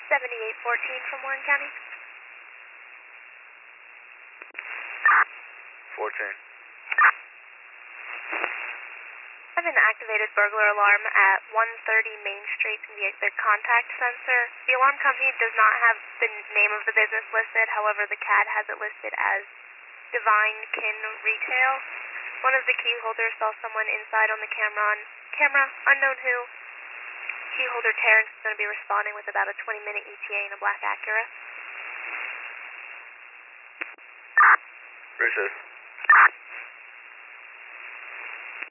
7814 from Warren County. 14. I have an activated burglar alarm at 130 Main Street via the contact sensor. The alarm company does not have the name of the business listed, however the CAD has it listed as Divine Kin Retail. One of the key holders saw someone inside on the camera, unknown who. Key holder Terrence is going to be responding with about a 20-minute ETA in a black Acura. Appreciate it.